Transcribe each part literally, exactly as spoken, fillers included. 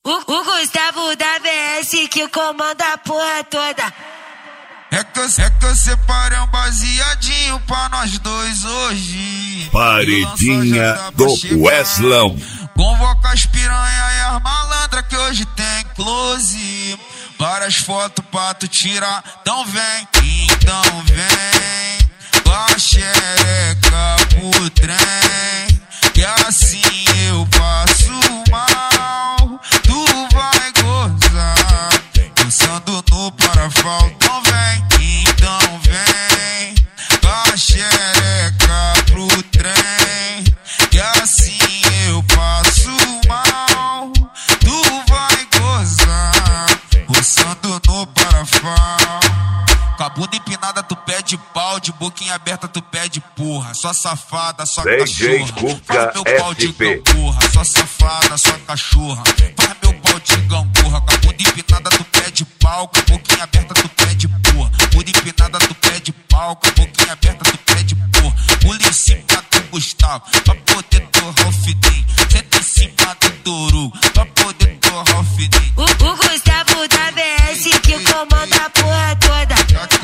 O, o Gustavo da V S que comanda a porra toda. É que, eu, é que eu separei um baseadinho pra nós dois hoje. Paredinha do Weslão. Convoca as piranha e as malandra que hoje tem close. Várias fotos pra tu tirar, então vem, então vem. Com a xereca pro trem, que assim eu passo mal. Tu vai gozar, dançando no parafal. Então vem, então vem. Com a xereca pro trem, que assim eu passo mal. Tu vai gozar, roçando no parafal. Com a bunda empinada tu pede pau, de boquinha aberta tu pede porra. Só safada, só D J cachorra. Cuca Faz meu pau de S P. gangorra. Só safada, só cachorra. Faz meu pau de gangorra. Com a bunda empinada tu pede pau, com a boquinha aberta tu pede porra. Bunda empinada tu pede pau, com a boquinha aberta tu pede porra. Pula em cima do Gustavo, pra poder torrar o fininho. Senta em cima do Toru, pra poder torrar o fininho. O, o Gustavo da V S que comanda a porra toda.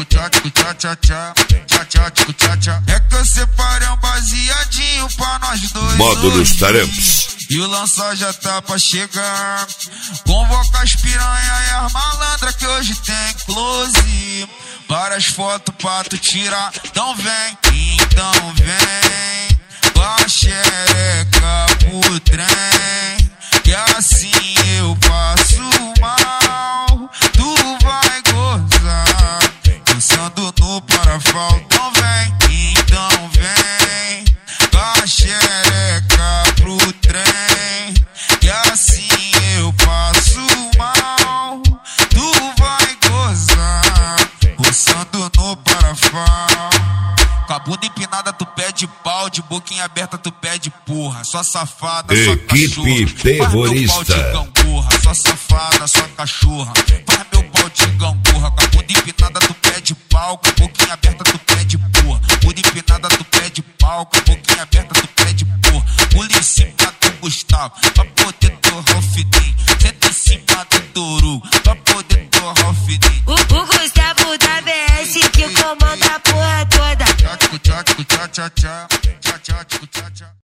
É que eu separei um baseadinho pra nós dois. Módulos Taramps. E o lança já tá pra chegar. Convoca as piranha e as malandra que hoje tem close. Várias fotos pra tu tirar, então vem, então vem. Com a xereca pro trem, que assim eu passo mal. Tu vai gozar, dançando no parafal. Então vem, então vem. Com a xereca pro trem, que assim eu passo mal. Tu vai gozar, roçando no parafal. Com a bunda empinada tu pede pau, de boquinha aberta tu pede porra. Só safada, só cachorra. Equipe terrorista. Faz meu pau de gangorra. Só safada, só cachorra. Faz meu pau de gangorra. Com a bunda empinada tu pede pau, com a boquinha aberta tu pede porra. Bunda empinada tu pede pau, com a boquinha aberta tu pede porra. Pula em cima do Gustavo, pra poder torrar o fininho. Senta em cima do Toru, pra poder torrar o fininho. O, o Gustavo da V S que comanda a porra toda. Tchau, tchau, tchau, tchau, tchau.